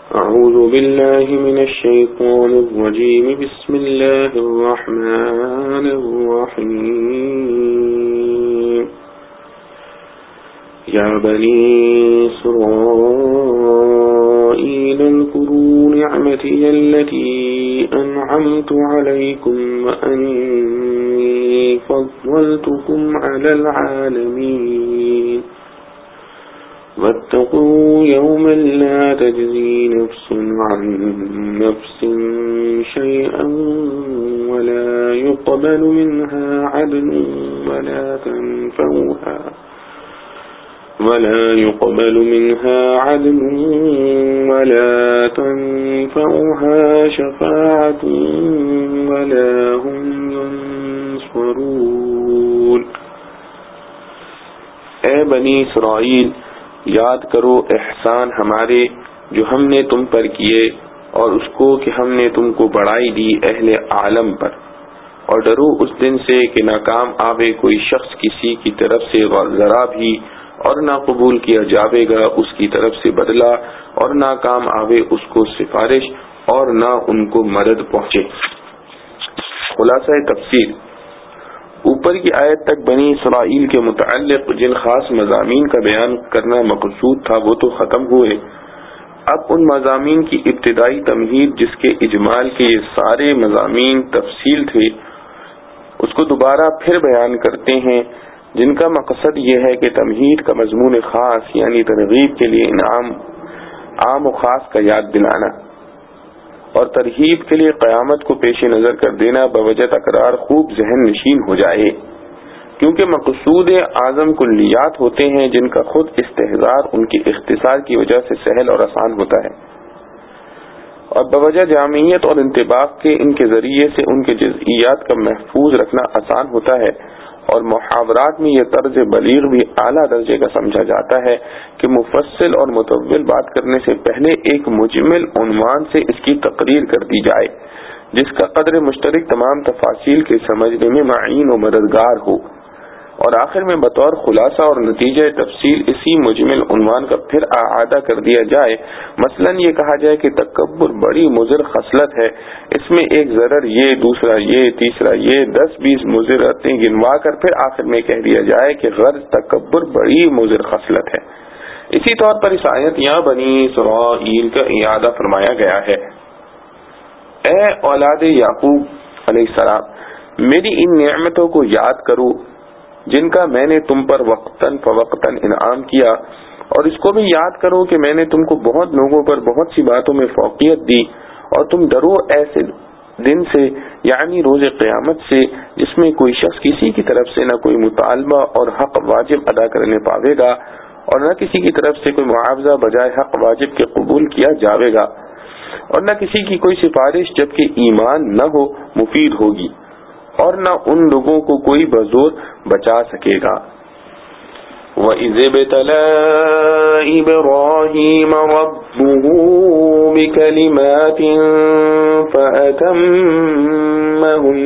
أعوذ بالله من الشيطان الرجيم بسم الله الرحمن الرحيم يا بني إسرائيل اذكروا نعمتي التي أنعمت عليكم وأني فضلتكم على العالمين واتقوا يوما لا تجزي نفس عن نفس شيئا ولا يقبل منها عدل ولا تنفعها شفاعة ولا هم ينصرون. اے بنی اسرائیل، یاد کرو احسان ہمارے جو ہم نے تم پر کیے، اور اس کو کہ ہم نے تم کو بڑائی دی اہل عالم پر، اور ڈرو اس دن سے کہ نہ کام آوے کوئی شخص کسی کی طرف سے ذرا بھی، اور نہ قبول کیا جاوے گا اس کی طرف سے بدلہ، اور نہ کام آوے اس کو سفارش، اور نہ ان کو مدد پہنچے. خلاصہ تفسیر. اوپر کی آیت تک بنی اسرائیل کے متعلق جن خاص مضامین کا بیان کرنا مقصود تھا وہ تو ختم ہوئے. اب ان مضامین کی ابتدائی تمہید جس کے اجمال کے یہ سارے مضامین تفصیل تھے اس کو دوبارہ پھر بیان کرتے ہیں، جن کا مقصد یہ ہے کہ تمہید کا مضمون خاص یعنی ترغیب کے لیے انعام عام و خاص کا یاد دلانا، اور ترہیب کے لیے قیامت کو پیش نظر کر دینا بوجہ تکرار خوب ذہن نشین ہو جائے، کیونکہ مقصود اعظم کلیات ہوتے ہیں جن کا خود استحضار ان کے اختصار کی وجہ سے سہل اور آسان ہوتا ہے، اور بوجہ جامعیت اور انطباق کے ان کے ذریعے سے ان کے جزئیات کا محفوظ رکھنا آسان ہوتا ہے. اور محاورات میں یہ طرز بلیغ بھی اعلیٰ درجے کا سمجھا جاتا ہے کہ مفصل اور مطول بات کرنے سے پہلے ایک مجمل عنوان سے اس کی تقریر کر دی جائے جس کا قدر مشترک تمام تفاصیل کے سمجھنے میں معین و مددگار ہو، اور آخر میں بطور خلاصہ اور نتیجہ تفصیل اسی مجمل عنوان کا پھر اعادہ کر دیا جائے. مثلا یہ کہا جائے کہ تکبر بڑی مضر خصلت ہے، اس میں ایک ضرر یہ، دوسرا یہ، تیسرا یہ، 10-20 مضرتیں گنوا کر پھر آخر میں کہہ دیا جائے کہ غرض تکبر بڑی مضر خصلت ہے. اسی طور پر اس آیت یہاں بنی اسرائیل کا اعادہ فرمایا گیا ہے. اے اولاد یعقوب علیہ السلام، میری ان نعمتوں کو یاد کرو جن کا میں نے تم پر وقتاً فوقتاً انعام کیا، اور اس کو بھی یاد کرو کہ میں نے تم کو بہت لوگوں پر بہت سی باتوں میں فوقیت دی، اور تم ڈرو ایسے دن سے یعنی روز قیامت سے جس میں کوئی شخص کسی کی طرف سے نہ کوئی مطالبہ اور حق واجب ادا کرنے پاوے گا، اور نہ کسی کی طرف سے کوئی معاوضہ بجائے حق واجب کے قبول کیا جاوے گا، اور نہ کسی کی کوئی سفارش جبکہ ایمان نہ ہو مفید ہوگی، اور نہ ان لوگوں کو کوئی بزور بچا سکے گا. وَإِذِ ابْتَلَى إِبْرَاهِيمَ رَبُّهُ بِكَلِمَاتٍ فَأَتَمَّهُنَّ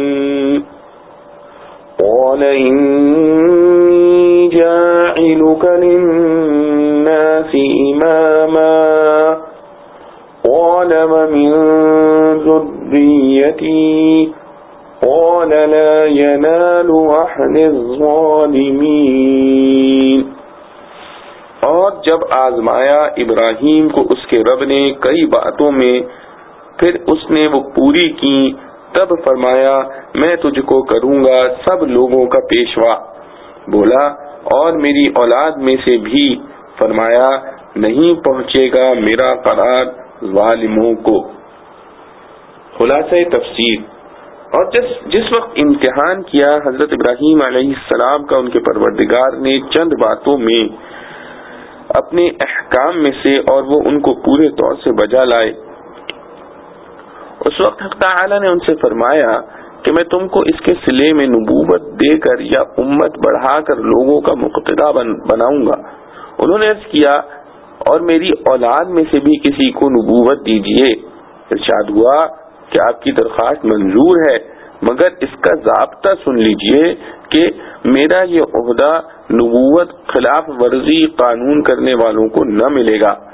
قَالَ إِنِّي جَاعِلُكَ لِلنَّاسِ إِمَامًا قَالَ وَمِن ذُرِّيَّتِي قال لا ينال عهد الظالمين. اور جب آزمایا ابراہیم کو اس کے رب نے کئی باتوں میں، پھر اس نے وہ پوری کی، تب فرمایا میں تجھ کو کروں گا سب لوگوں کا پیشوا. بولا اور میری اولاد میں سے بھی، فرمایا نہیں پہنچے گا میرا قرار ظالموں کو. خلاصہ تفسیر. اور جس وقت امتحان کیا حضرت ابراہیم علیہ السلام کا ان کے پروردگار نے چند باتوں میں اپنے احکام میں سے، اور وہ ان کو پورے طور سے بجا لائے، اس وقت حق تعالی نے ان سے فرمایا کہ میں تم کو اس کے صلے میں نبوت دے کر یا امت بڑھا کر لوگوں کا مقتدا بناؤں گا. انہوں نے عرض کیا اور میری اولاد میں سے بھی کسی کو نبوت دیجیے. ارشاد ہوا کہ آپ کی درخواست منظور ہے، مگر اس کا ضابطہ سن لیجئے کہ میرا یہ عہدہ نبوت خلاف ورزی قانون کرنے والوں کو نہ ملے گا.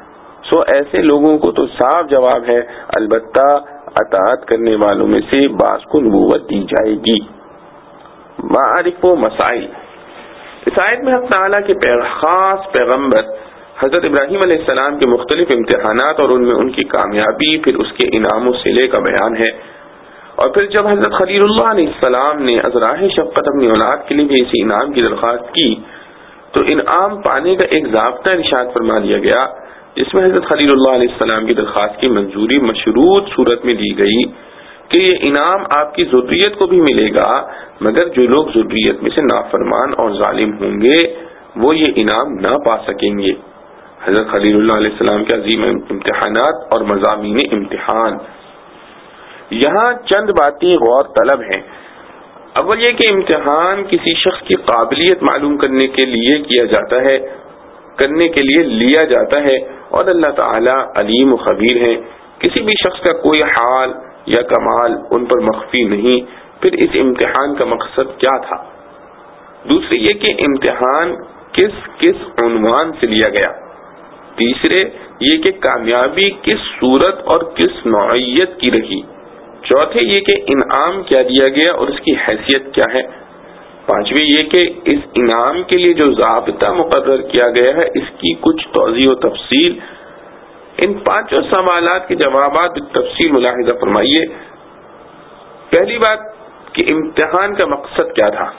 سو ایسے لوگوں کو تو صاف جواب ہے، البتہ اطاعت کرنے والوں میں سے بعض کو نبوت دی جائے گی۔ معارف و مسائل۔ اس آیت میں حق تعالیٰ کے خاص پیغمبر حضرت ابراہیم علیہ السلام کے مختلف امتحانات اور ان میں ان کی کامیابی، پھر اس کے انعام و صلے کا بیان ہے۔ اور پھر جب حضرت خلیل اللہ علیہ السلام نے ازراہ شفقت اپنی اولاد کے لیے بھی اسی انعام کی درخواست کی تو انعام پانے کا ایک ضابطہ ارشاد فرما دیا گیا، جس میں حضرت خلیل اللہ علیہ السلام کی درخواست کی منظوری مشروط صورت میں دی گئی کہ یہ انعام آپ کی ذریت کو بھی ملے گا، مگر جو لوگ ذریت میں سے نافرمان اور ظالم ہوں گے وہ یہ انعام نہ پا سکیں گے۔ حضرت خلیل اللہ علیہ السلام کے عظیم امتحانات اور مضامین امتحان۔ یہاں چند باتیں غور طلب ہیں۔ اول یہ کہ امتحان کسی شخص کی قابلیت معلوم کرنے کے لیے کیا جاتا ہے، کرنے کے لیے لیا جاتا ہے، اور اللہ تعالیٰ علیم و خبیر ہے، کسی بھی شخص کا کوئی حال یا کمال ان پر مخفی نہیں۔ پھر اس امتحان کا مقصد کیا تھا؟ دوسرے یہ کہ امتحان کس عنوان سے لیا گیا۔ تیسرے یہ کہ کامیابی کس صورت اور کس نوعیت کی رہی۔ چوتھے یہ کہ انعام کیا دیا گیا اور اس کی حیثیت کیا ہے۔ پانچویں یہ کہ اس انعام کے لیے جو ضابطہ مقرر کیا گیا ہے اس کی کچھ توضیح و تفصیل۔ ان پانچوں سوالات کے جوابات بالتفصیل ملاحظہ فرمائیے۔ پہلی بات کہ امتحان کا مقصد کیا تھا۔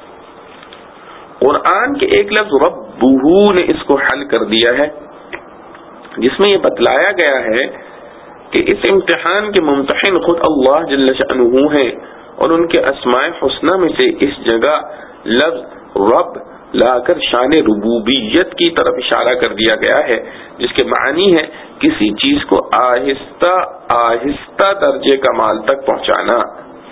قرآن کے ایک لفظ ربہ نے اس کو حل کر دیا ہے، جس میں یہ بتلایا گیا ہے کہ اس امتحان کے ممتحن خود اللہ جل شأنہ ہیں، اور ان کے اسماء حسنہ میں سے اس جگہ لفظ رب لا کر شان ربوبیت کی طرف اشارہ کر دیا گیا ہے، جس کے معنی ہے کسی چیز کو آہستہ آہستہ درجے کمال تک پہنچانا۔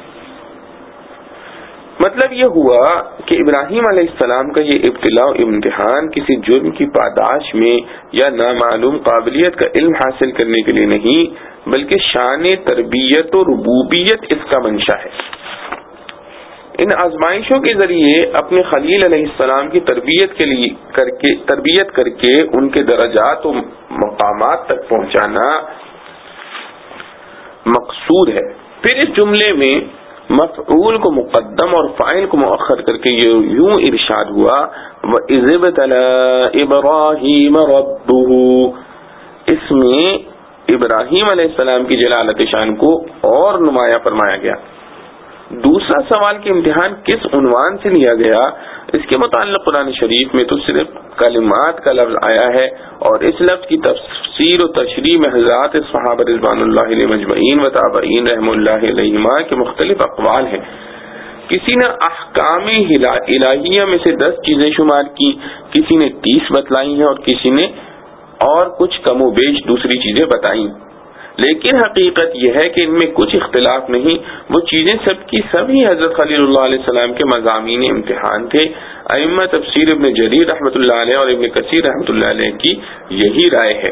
مطلب یہ ہوا کہ ابراہیم علیہ السلام کا یہ ابتلاء و امتحان کسی جرم کی پاداش میں یا نامعلوم قابلیت کا علم حاصل کرنے کے لیے نہیں، بلکہ شان تربیت و ربوبیت اس کا منشا ہے۔ ان آزمائشوں کے ذریعے اپنے خلیل علیہ السلام کی تربیت کر کے ان کے درجات و مقامات تک پہنچانا مقصود ہے۔ پھر اس جملے میں مفعول کو مقدم اور فاعل کو مؤخر کر کے یوں ارشاد ہوا وَإِذِ ابْتَلَىٰ إِبْرَاهِيمَ رَبُّهُ، اس میں ابراہیم علیہ السلام کی جلالت شان کو اور نمایاں فرمایا گیا۔ دوسرا سوال کہ امتحان کس عنوان سے لیا گیا، اس کے متعلق قرآن شریف میں تو صرف کلمات کا لفظ آیا ہے، اور اس لفظ کی تفسیر و تشریح میں حضرات صحابہ رضوان اللہ علیہ مجمعین و تابعین رحم اللہ علیہما کے مختلف اقوال ہیں۔ کسی نے احکام الہیہ میں سے 10 چیزیں شمار کی، کسی نے 30 بتلائی ہیں، اور کسی نے اور کچھ کم و بیش دوسری چیزیں بتائیں، لیکن حقیقت یہ ہے کہ ان میں کچھ اختلاف نہیں، وہ چیزیں سب کی سبھی حضرت خلیل اللہ علیہ السلام کے مضامین امتحان تھے۔ ائمہ تفسیر ابن جریر رحمۃ اللہ علیہ اور ابن کثیر رحمۃ اللہ علیہ کی یہی رائے ہے۔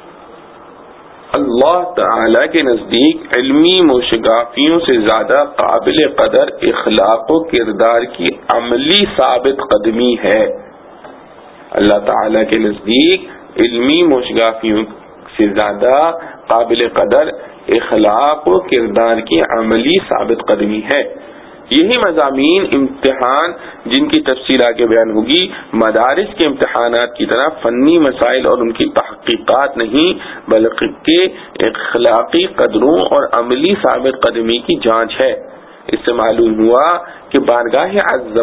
اللہ تعالی کے نزدیک علمی موشگافیوں سے زیادہ قابل قدر اخلاق و کردار کی عملی ثابت قدمی ہے۔ اللہ تعالی کے نزدیک علمی موشگافیوں سے زیادہ قابل قدر اخلاق و کردار کی عملی ثابت قدمی ہے۔ یہی مضامین امتحان جن کی تفصیل آگے بیان ہوگی مدارس کے امتحانات کی طرح فنی مسائل اور ان کی تحقیقات نہیں، بلکہ اخلاقی قدروں اور عملی ثابت قدمی کی جانچ ہے۔ اس سے معلوم ہوا کہ بارگاہ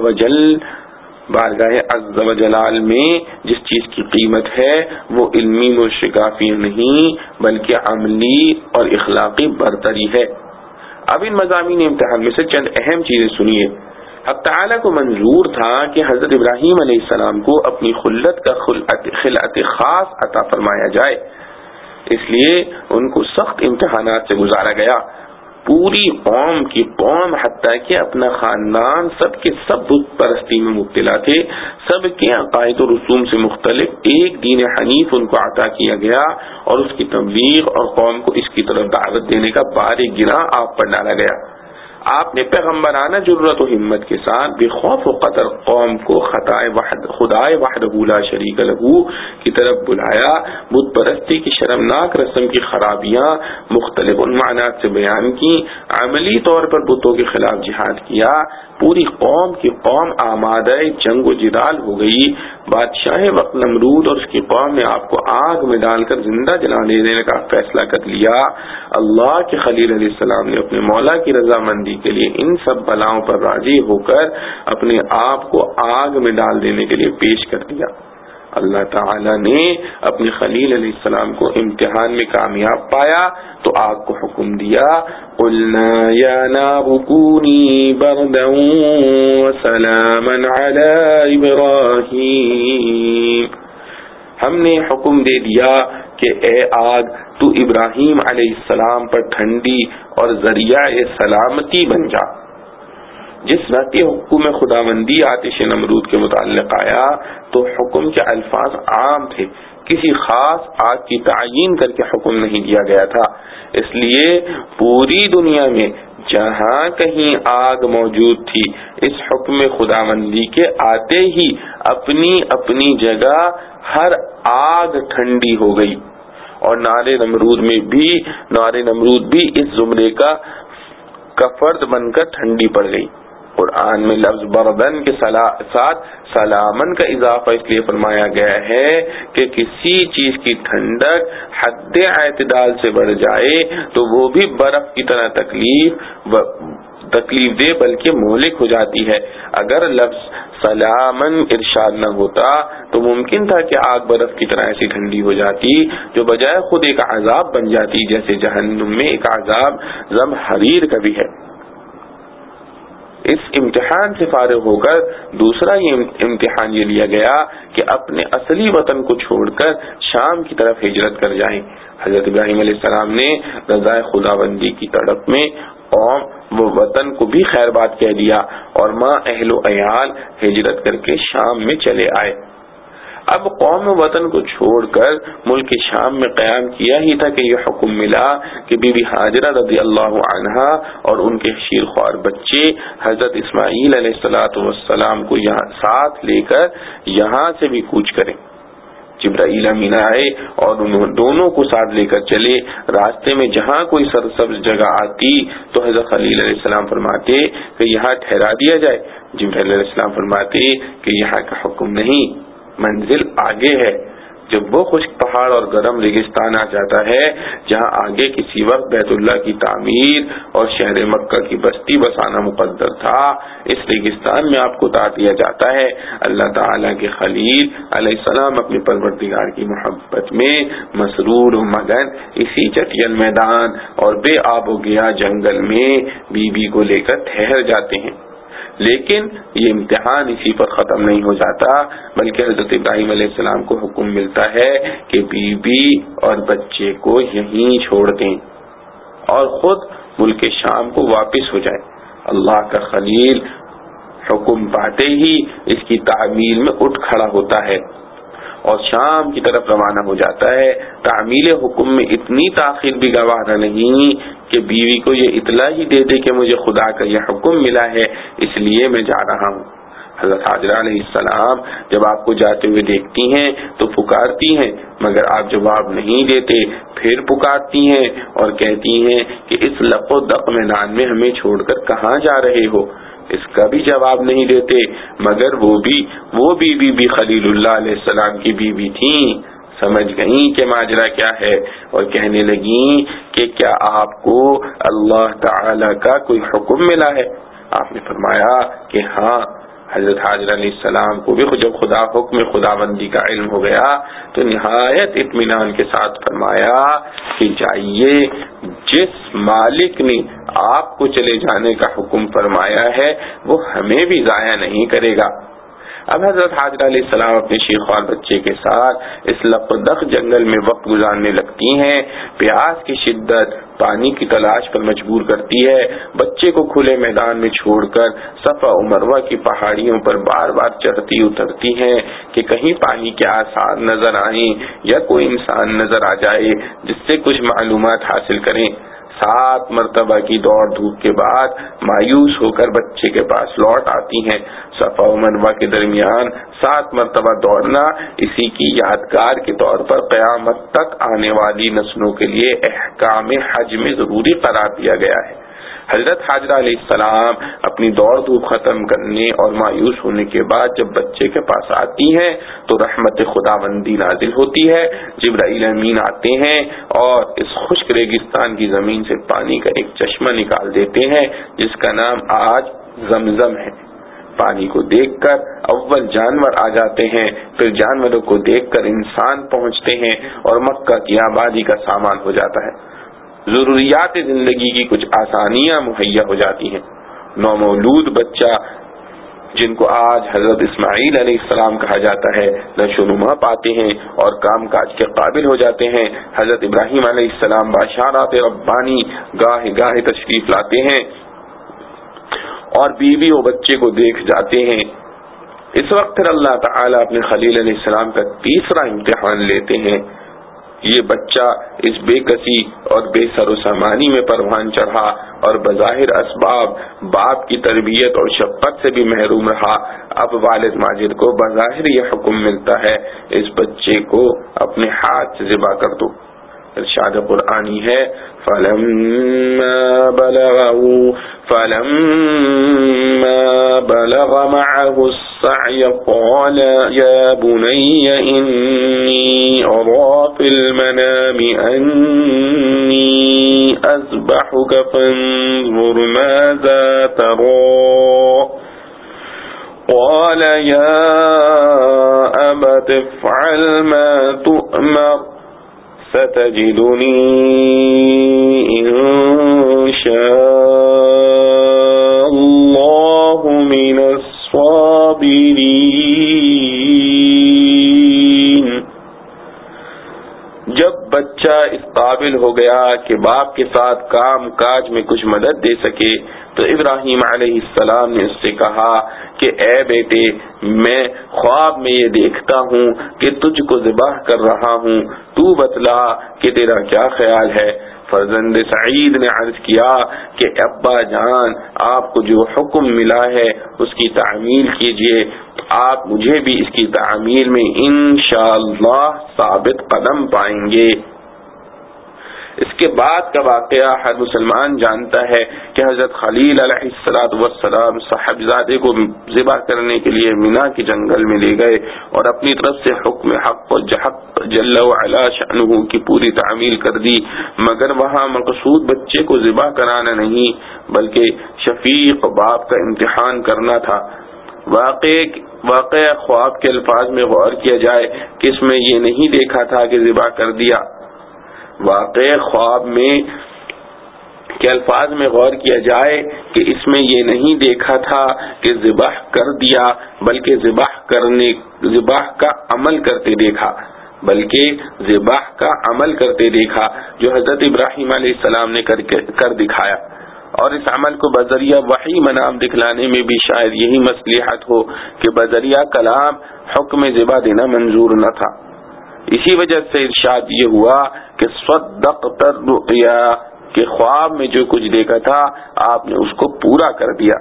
عز و جلال میں جس چیز کی قیمت ہے وہ علمی موشگافیاں نہیں بلکہ عملی اور اخلاقی برتری ہے۔ اب ان مضامین امتحان میں سے چند اہم چیزیں سنیے۔ حق تعالیٰ کو منظور تھا کہ حضرت ابراہیم علیہ السلام کو اپنی خلت کا خلعت خاص عطا فرمایا جائے، اس لیے ان کو سخت امتحانات سے گزارا گیا۔ پوری قوم حتیٰ کہ اپنا خاندان سب کے سب بت پرستی میں مبتلا تھے، سب کے عقائد و رسوم سے مختلف ایک دین حنیف ان کو عطا کیا گیا، اور اس کی تبلیغ اور قوم کو اس کی طرف دعوت دینے کا بار گراں آپ پر ڈالا گیا۔ آپ نے پیغمبرانہ جرت و ہمت کے ساتھ بے خوف و قدر قوم کو خدائے وحدہ لا شریک لہ کی طرف بلایا، بت پرستی کی شرمناک رسم کی خرابیاں مختلف عنوانات سے بیان کی، عملی طور پر بتوں کے خلاف جہاد کیا، پوری قوم کی قوم آمادہ جنگ و جدال ہو گئی۔ بادشاہ وقت نمرود اور اس کی قوم نے آپ کو آگ میں ڈال کر زندہ جلا دینے کا فیصلہ کر لیا۔ اللہ کے خلیل علیہ السلام نے اپنے مولا کی رضامندی کے لیے ان سب بلاؤں پر راضی ہو کر اپنے آپ کو آگ میں ڈال دینے کے لیے پیش کر دیا۔ اللہ تعالی نے اپنے خلیل علیہ السلام کو امتحان میں کامیاب پایا تو آگ کو حکم دیا، قلنا یا نار کونی بردا وسلاما علی ابراہیم، ہم نے حکم دے دیا کہ اے آگ تو ابراہیم علیہ السلام پر ٹھنڈی اور ذریعہ سلامتی بن جا۔ جس وقت یہ حکم خداوندی آتش نمرود کے متعلق آیا تو حکم کے الفاظ عام تھے، کسی خاص آگ کی تعیین کر کے حکم نہیں دیا گیا تھا، اس لیے پوری دنیا میں جہاں کہیں آگ موجود تھی اس حکم خداوندی کے آتے ہی اپنی اپنی جگہ ہر آگ ٹھنڈی ہو گئی، اور نار نمرود بھی اس زمرے کا فرد بن کر ٹھنڈی پڑ گئی۔ قرآن میں لفظ بردن کے ساتھ سلامن کا اضافہ اس لیے فرمایا گیا ہے کہ کسی چیز کی ٹھنڈک حد اعتدال سے بڑھ جائے تو وہ بھی برف کی طرح تکلیف دے بلکہ مہلک ہو جاتی ہے۔ اگر لفظ سلامن ارشاد نہ ہوتا تو ممکن تھا کہ آگ برف کی طرح ایسی ٹھنڈی ہو جاتی جو بجائے خود ایک عذاب بن جاتی، جیسے جہنم میں ایک عذاب زمہریر کا بھی ہے۔ اس امتحان سے فارغ ہو کر دوسرا یہ امتحان یہ لیا گیا کہ اپنے اصلی وطن کو چھوڑ کر شام کی طرف ہجرت کر جائیں۔ حضرت ابراہیم علیہ السلام نے رضائے خداوندی کی تڑپ میں قوم و وطن کو بھی خیر بات کہہ دیا اور ماں اہل و عیال ہجرت کر کے شام میں چلے آئے۔ اب قوم و وطن کو چھوڑ کر ملک شام میں قیام کیا ہی تھا کہ یہ حکم ملا کہ بی بی ہاجرہ رضی اللہ عنہا اور ان کے شیرخوار بچے حضرت اسماعیل علیہ السلام کو یہاں ساتھ لے کر یہاں سے بھی کوچ کریں۔ جبرائیل امین آئے اور انہوں دونوں کو ساتھ لے کر چلے۔ راستے میں جہاں کوئی سرسبز جگہ آتی تو حضرت خلیل علیہ السلام فرماتے کہ یہاں ٹھہرا دیا جائے، جبرائیل علیہ السلام فرماتے کہ یہاں کا حکم نہیں، منزل آگے ہے۔ جب وہ خشک پہاڑ اور گرم ریگستان آ جاتا ہے جہاں آگے کسی وقت بیت اللہ کی تعمیر اور شہر مکہ کی بستی بسانا مقدر تھا، اس ریگستان میں آپ کو اتار دیا جاتا ہے۔ اللہ تعالیٰ کے خلیل علیہ السلام اپنے پروردگار کی محبت میں مسرور و مگن اسی چٹیل میدان اور بے آب و گیا جنگل میں بی بی کو لے کر ٹھہر جاتے ہیں۔ لیکن یہ امتحان اسی پر ختم نہیں ہو جاتا، بلکہ حضرت ابراہیم علیہ السلام کو حکم ملتا ہے کہ بی بی اور بچے کو یہیں چھوڑ دیں اور خود ملک شام کو واپس ہو جائے۔ اللہ کا خلیل حکم پاتے ہی اس کی تعمیل میں اٹھ کھڑا ہوتا ہے اور شام کی طرف روانہ ہو جاتا ہے۔ تعمیل حکم میں اتنی تاخیر بھی گوارا نہیں کہ بیوی کو یہ اطلاع ہی دے دے کہ مجھے خدا کا یہ حکم ملا ہے اس لیے میں جا رہا ہوں۔ حضرت حاجرہ علیہ السلام جب آپ کو جاتے ہوئے دیکھتی ہیں تو پکارتی ہیں، مگر آپ جواب نہیں دیتے، پھر پکارتی ہیں اور کہتی ہیں کہ اس لق و دق میدان میں ہمیں چھوڑ کر کہاں جا رہے ہو؟ اس کا بھی جواب نہیں دیتے، مگر وہ بیوی بھی خلیل اللہ علیہ السلام کی بیوی تھیں، سمجھ گئیں کہ ماجرا کیا ہے اور کہنے لگیں کہ کیا آپ کو اللہ تعالی کا کوئی حکم ملا ہے؟ آپ نے فرمایا کہ ہاں۔ حضرت حاجرہ علیہ السلام کو بھی جب حکم خداوندی کا علم ہو گیا تو نہایت اطمینان کے ساتھ فرمایا کہ جائیے، جس مالک نے آپ کو چلے جانے کا حکم فرمایا ہے وہ ہمیں بھی ضائع نہیں کرے گا۔ اب حضرت حاجرہ علیہ السلام اپنے شیخوار بچے کے ساتھ اس لقدق جنگل میں وقت گزارنے لگتی ہیں۔ پیاس کی شدت پانی کی تلاش پر مجبور کرتی ہے۔ بچے کو کھلے میدان میں چھوڑ کر صفا و مروہ کی پہاڑیوں پر بار بار چڑھتی اترتی ہیں کہ کہیں پانی کے آثار نظر آئیں یا کوئی انسان نظر آ جائے جس سے کچھ معلومات حاصل کریں۔ 7 مرتبہ کی دوڑ دھوپ کے بعد مایوس ہو کر بچے کے پاس لوٹ آتی ہیں۔ صفا و مروہ کے درمیان 7 مرتبہ دوڑنا اسی کی یادگار کے طور پر قیامت تک آنے والی نسلوں کے لیے احکام حج میں ضروری قرار دیا گیا ہے۔ حضرت حاجرہ علیہ السلام اپنی دوڑ دھوپ ختم کرنے اور مایوس ہونے کے بعد جب بچے کے پاس آتی ہیں تو رحمت خداوندی نازل ہوتی ہے۔ جبرائیل امین آتے ہیں اور اس خشک ریگستان کی زمین سے پانی کا ایک چشمہ نکال دیتے ہیں جس کا نام آج زمزم ہے۔ پانی کو دیکھ کر اول جانور آ جاتے ہیں، پھر جانوروں کو دیکھ کر انسان پہنچتے ہیں اور مکہ کی آبادی کا سامان ہو جاتا ہے۔ ضروریات زندگی کی کچھ آسانیاں مہیا ہو جاتی ہیں۔ نومولود بچہ جن کو آج حضرت اسماعیل علیہ السلام کہا جاتا ہے نشو و نما پاتے ہیں اور کام کاج کے قابل ہو جاتے ہیں۔ حضرت ابراہیم علیہ السلام باشارات ربانی گاہ گاہ تشریف لاتے ہیں اور بیوی و بچے کو دیکھ جاتے ہیں۔ اس وقت پھر اللہ تعالیٰ اپنے خلیل علیہ السلام کا تیسرا امتحان لیتے ہیں۔ یہ بچہ اس بے کسی اور بے سر و سامانی میں پروان چڑھا اور بظاہر اسباب باپ کی تربیت اور شفقت سے بھی محروم رہا۔ اب والد ماجد کو بظاہر یہ حکم ملتا ہے اس بچے کو اپنے ہاتھ سے ذبح کر دو۔ ارشاد قرآنی ہے فَلَمَّا بَلَغَ مَعَهُ السَّعْيَ قَالَ يَا بُنَيَّ إِنِّي أَرَىٰ فِي الْمَنَامِ أَنِّي أَذْبَحُكَ فَانظُرْ مَاذَا تَرَىٰ قَالَ يَا أَبَتِ افْعَلْ مَا تُؤْمَرُ ستجدني إن شاء الله من الصابرين۔ جب بچہ اس قابل ہو گیا کہ باپ کے ساتھ کام کاج میں کچھ مدد دے سکے تو ابراہیم علیہ السلام نے اس سے کہا کہ اے بیٹے، میں خواب میں یہ دیکھتا ہوں کہ تجھ کو ذبح کر رہا ہوں، تو بتلا کہ تیرا کیا خیال ہے؟ فرزند سعید نے عرض کیا کہ ابا جان، آپ کو جو حکم ملا ہے اس کی تعمیل کیجئے، آپ مجھے بھی اس کی تعمیل میں انشاءاللہ ثابت قدم پائیں گے۔ اس کے بعد کا واقعہ ہر مسلمان جانتا ہے کہ حضرت خلیل علیہ السلام صاحبزادے کو ذبح کرنے کے لیے مینا کے جنگل میں لے گئے اور اپنی طرف سے حکم حق و حق جل وعلا شأنہ کی پوری تعمیل کر دی، مگر وہاں مقصود بچے کو ذبح کرانا نہیں بلکہ شفیق باپ کا امتحان کرنا تھا۔ واقع خواب کے الفاظ میں غور کیا جائے کہ اس میں یہ نہیں دیکھا تھا کہ ذبح کر دیا۔ واقع خواب میں کے الفاظ میں غور کیا جائے کہ اس میں یہ نہیں دیکھا تھا کہ ذبح کر دیا بلکہ ذبح کا عمل کرتے دیکھا جو حضرت ابراہیم علیہ السلام نے کر دکھایا، اور اس عمل کو بذریعہ وحی منام دکھلانے میں بھی شاید یہی مصلحت ہو کہ بذریعہ کلام حکم ذبح دینا منظور نہ تھا۔ اسی وجہ سے ارشاد یہ ہوا کہ صدقت الرؤیا، کہ خواب میں جو کچھ دیکھا تھا آپ نے اس کو پورا کر دیا۔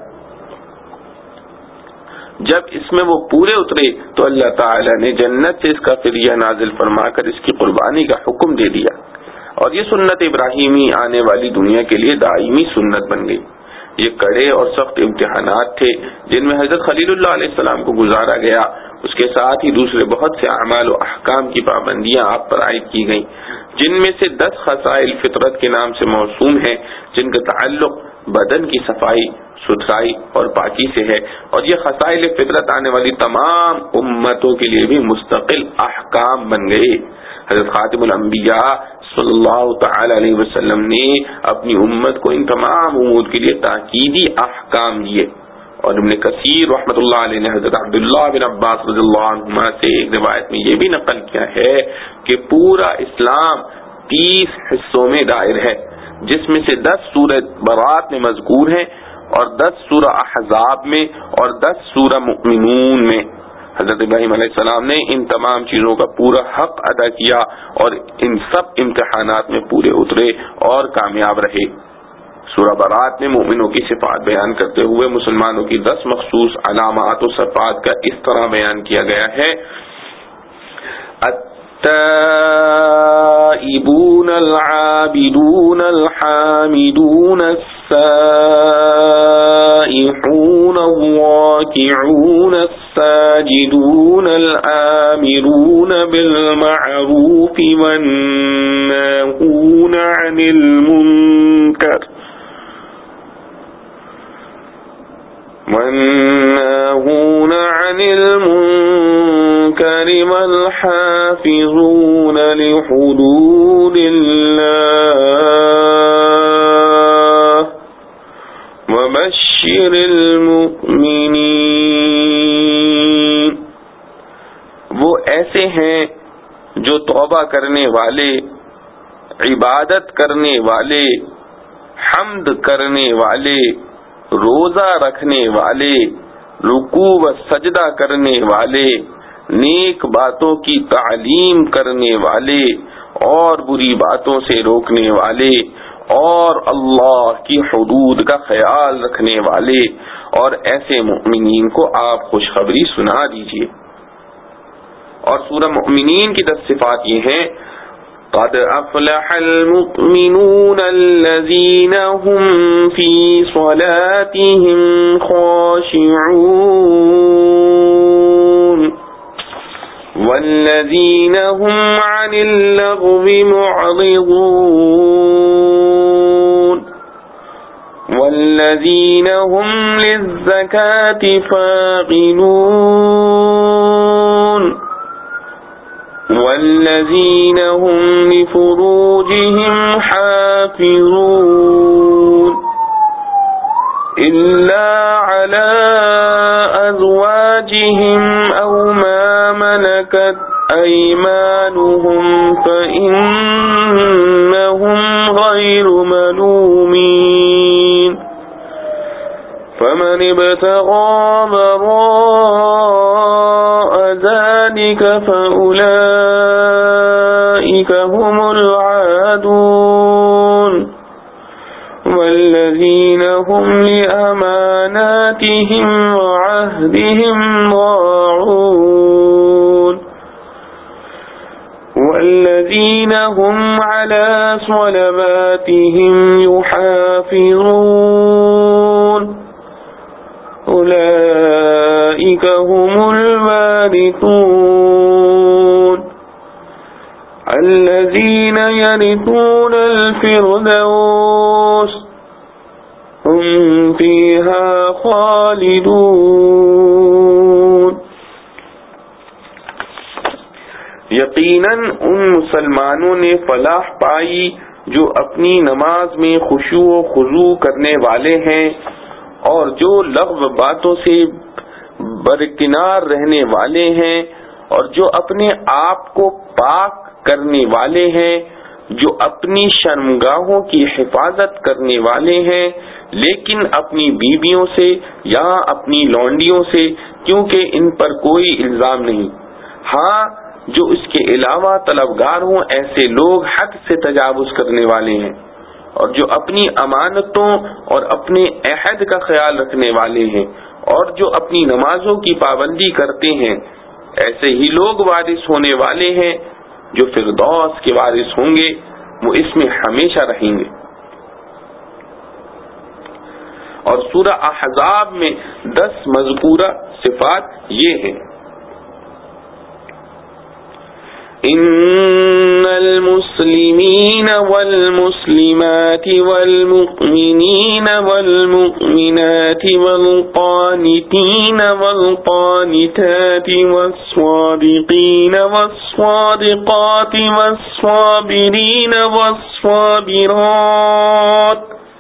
جب اس میں وہ پورے اترے تو اللہ تعالی نے جنت سے اس کا فدیہ نازل فرما کر اس کی قربانی کا حکم دے دیا، اور یہ سنت ابراہیمی آنے والی دنیا کے لیے دائمی سنت بن گئی۔ یہ کڑے اور سخت امتحانات تھے جن میں حضرت خلیل اللہ علیہ السلام کو گزارا گیا، اس کے ساتھ ہی دوسرے بہت سے اعمال و احکام کی پابندیاں آپ پر عائد کی گئیں، جن میں سے 10 خصائل فطرت کے نام سے موسوم ہیں، جن کا تعلق بدن کی صفائی، ستھرائی اور پاکی سے ہے، اور یہ خصائل فطرت آنے والی تمام امتوں کے لیے بھی مستقل احکام بن گئے۔ حضرت خاتم الانبیاء صلی اللہ تعالی علیہ وسلم نے اپنی امت کو ان تمام امور کے لیے تاکیدی احکام دیے، اور ابن کثیر رحمۃ اللہ علیہ نے حضرت عبداللہ بن عباس رضی اللہ عنہما سے ایک روایت میں یہ بھی نقل کیا ہے کہ پورا اسلام 30 حصوں میں دائر ہے، جس میں سے 10 سورہ برات میں مذکور ہیں اور 10 سورہ احزاب میں اور 10 سورہ مؤمنون میں۔ حضرت ابراہیم علیہ السلام نے ان تمام چیزوں کا پورا حق ادا کیا اور ان سب امتحانات میں پورے اترے اور کامیاب رہے۔ سورہ برات میں مومنوں کی صفات بیان کرتے ہوئے مسلمانوں کی 10 مخصوص علامات و صفات کا اس طرح بیان کیا گیا ہے: التائبون العابدون الحامدون السائحون الراكعون الساجدون الآمرون بالمعروف والناهون عن المنكر والحافظون لحدود الله وبشر المؤمنین۔ وہ ایسے ہیں جو توبہ کرنے والے، عبادت کرنے والے، حمد کرنے والے، روزہ رکھنے والے، رکوع و سجدہ کرنے والے، نیک باتوں کی تعلیم کرنے والے اور بری باتوں سے روکنے والے اور اللہ کی حدود کا خیال رکھنے والے، اور ایسے مؤمنین کو آپ خوشخبری سنا دیجیے۔ اور سورہ مؤمنین کی 10 صفات یہ ہیں: قد افلح المؤمنون الذين هم في صلاتهم خاشعون والذين هم عن اللغو معرضون والذين هم للزكاة فاعلون والذين هم لفروجهم حافظون إلا على أزواجهم أو ما ملكت أيمانهم فإنهم غير ملومين فمن ابتغى وراء ذلك فأولئك هم العادون والذين هم لأماناتهم وعهدهم راعون والذين هم على صلواتهم يحافظون أولئك هم الوارثون الذين يرثون الفردوس هم فيها خالدون۔ یقیناً ان مسلمانوں نے فلاح پائی جو اپنی نماز میں خشوع و خضوع کرنے والے ہیں اور جو لغو باتوں سے برکنار رہنے والے ہیں اور جو اپنے آپ کو پاک کرنے والے ہیں، جو اپنی شرمگاہوں کی حفاظت کرنے والے ہیں لیکن اپنی بیویوں سے یا اپنی لونڈیوں سے، کیونکہ ان پر کوئی الزام نہیں، ہاں جو اس کے علاوہ طلبگار ہوں، ایسے لوگ حد سے تجاوز کرنے والے ہیں، اور جو اپنی امانتوں اور اپنے عہد کا خیال رکھنے والے ہیں اور جو اپنی نمازوں کی پابندی کرتے ہیں، ایسے ہی لوگ وارث ہونے والے ہیں جو فردوس کے وارث ہوں گے، وہ اس میں ہمیشہ رہیں گے۔ اور سورہ احزاب میں 10 مذکورہ صفات یہ ہیں: ان المسلمین والمسلمات والمؤمنین والمؤمنات والقانتین والقانتات والصادقین والصادقات والصابرین والصابرات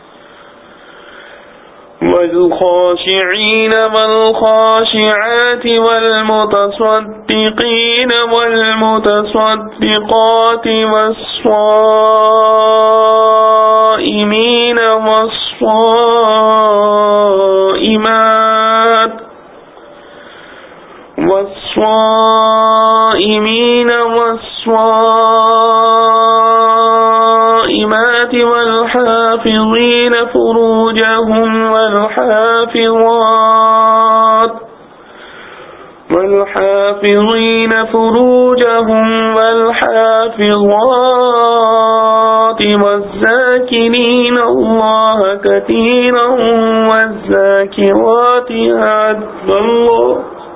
والخاشعين والخاشعات والمتصدقين والمتصدقات والصائمين والصائمات والحافظين فروجهم والحافظات والذاكرين الله كثيرا والذاكرات أعد الله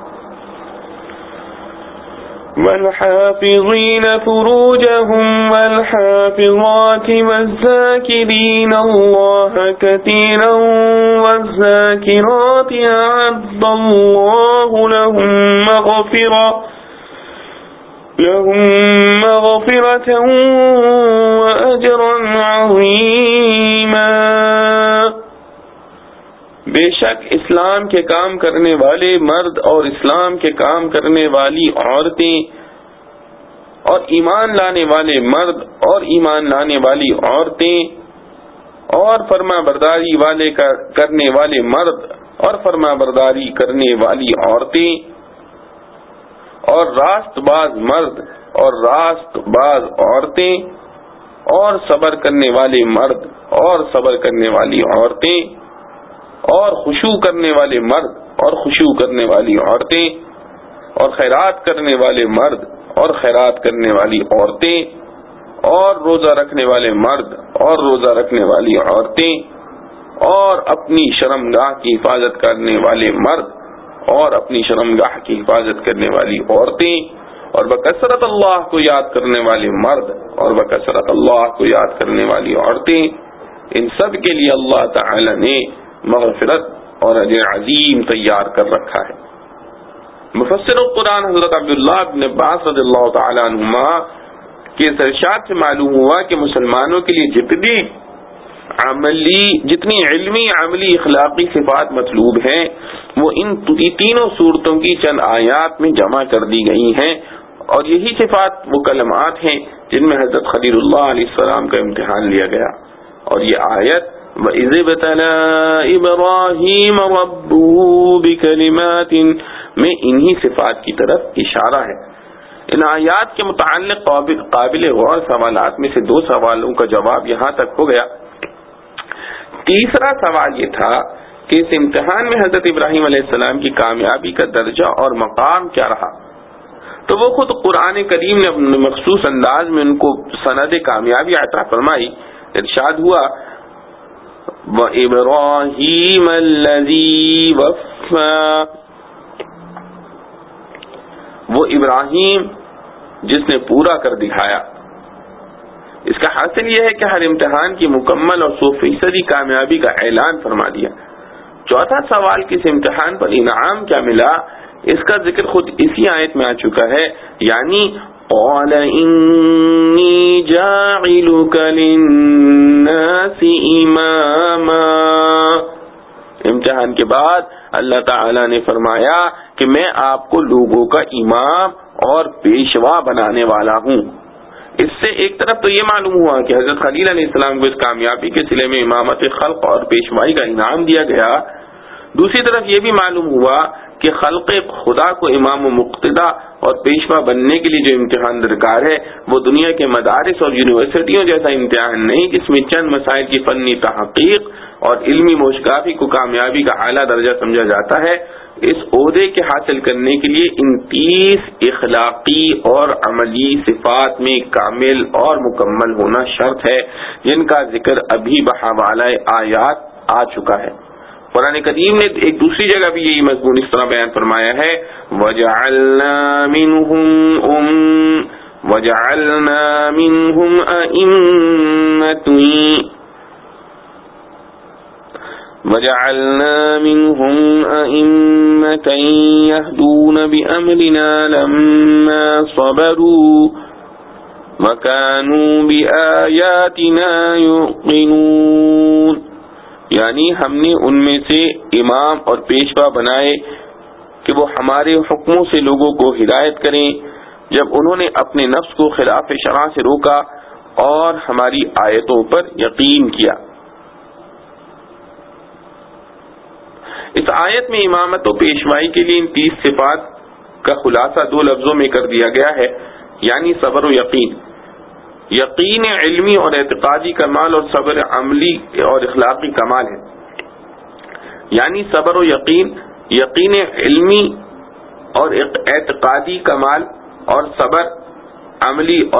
والحافظين فروجهم والحافظات والذاكرين الله كثيرا والذاكرات أعد الله لهم مغفرة وأجرا عظيما. بے شک اسلام کے کام کرنے والے مرد اور اسلام کے کام کرنے والی عورتیں اور ایمان لانے والے مرد اور ایمان لانے والی عورتیں اور فرما برداری کرنے والے مرد اور فرما برداری کرنے والی عورتیں اور راست باز مرد اور راست باز عورتیں اور صبر کرنے والے مرد اور صبر کرنے والی عورتیں اور خشوع کرنے والے مرد اور خشوع کرنے والی عورتیں اور خیرات کرنے والے مرد اور خیرات کرنے والی عورتیں اور روزہ رکھنے والے مرد اور روزہ رکھنے والی عورتیں اور اپنی شرمگاہ کی حفاظت کرنے والے مرد اور اپنی شرمگاہ کی حفاظت کرنے والی عورتیں اور بکثرت اللہ کو یاد کرنے والے مرد اور بکثرت اللہ کو یاد کرنے والی عورتیں، ان سب کے لیے اللہ تعالی نے مغفرت اور اجر عظیم تیار کر رکھا ہے. مفسر القرآن حضرت عبداللہ بن عباس رضی اللہ تعالی عنہما کے ارشاد سے معلوم ہوا کہ مسلمانوں کے لیے جتنی علمی، عملی، اخلاقی صفات مطلوب ہیں وہ ان تینوں صورتوں کی چند آیات میں جمع کر دی گئی ہیں، اور یہی صفات وہ کلمات ہیں جن میں حضرت خلیل اللہ علیہ السلام کا امتحان لیا گیا. اور یہ آیت وَإِذِ ابْتَلَىٰ إِبْرَاهِيمَ رَبُّهُ بِكَلِمَاتٍ میں انہی صفات کی طرف اشارہ ہے. ان آیات کے متعلق قابل غور سوالات میں سے 2 سوالوں کا جواب یہاں تک ہو گیا. تیسرا سوال یہ تھا کہ اس امتحان میں حضرت ابراہیم علیہ السلام کی کامیابی کا درجہ اور مقام کیا رہا. تو وہ خود قرآن کریم نے اپنے مخصوص انداز میں ان کو سند کامیابی عطا فرمائی. ارشاد ہوا وَإِبْرَاهِيمَ الَّذِي وَفَّى، وہ ابراہیم جس نے پورا کر دکھایا. اس کا حاصل یہ ہے کہ ہر امتحان کی مکمل اور 100% کامیابی کا اعلان فرما دیا. چوتھا سوال کہ اس امتحان پر انعام کیا ملا، اس کا ذکر خود اسی آیت میں آ چکا ہے، یعنی قَالَ إِنِّي جَاعِلُكَ لِلنَّاسِ إِمَامًا. امتحان کے بعد اللہ تعالی نے فرمایا کہ میں آپ کو لوگوں کا امام اور پیشوا بنانے والا ہوں. اس سے ایک طرف تو یہ معلوم ہوا کہ حضرت خلیل علیہ السلام کو اس کامیابی کے صلے میں امامت خلق اور پیشوائی کا انعام دیا گیا. دوسری طرف یہ بھی معلوم ہوا کہ خلق خدا کو امام و مقتدا اور پیشوا بننے کے لیے جو امتحان درکار ہے وہ دنیا کے مدارس اور یونیورسٹیوں جیسا امتحان نہیں جس میں چند مسائل کی فنی تحقیق اور علمی موشگافی کو کامیابی کا اعلیٰ درجہ سمجھا جاتا ہے. اس عہدے کے حاصل کرنے کے لیے ان 30 اخلاقی اور عملی صفات میں کامل اور مکمل ہونا شرط ہے، جن کا ذکر ابھی بحوالہ آیات آ چکا ہے. قرآن کریم نے ایک دوسری جگہ بھی یہی مضمون اس طرح بیان فرمایا ہے وَجَعَلْنَا مِنْهُمْ أَئِمَّةً يَهْدُونَ بِأَمْرِنَا لَمَّا صَبَرُوا وَكَانُوا بِآيَاتِنَا يُوقِنُونَ. یعنی ہم نے ان میں سے امام اور پیشوا بنائے کہ وہ ہمارے حکموں سے لوگوں کو ہدایت کریں جب انہوں نے اپنے نفس کو خلاف شرع سے روکا اور ہماری آیتوں پر یقین کیا. اس آیت میں امامت و پیشوائی کے لیے ان 30 صفات کا خلاصہ 2 لفظوں میں کر دیا گیا ہے، یعنی صبر و یقین. یقین علمی اور اعتقادی کمال اور صبر عملی اور اخلاقی کمال ہے. یعنی صبر و یقین علمی اور اعتقادی کمال اور صبر عملی اور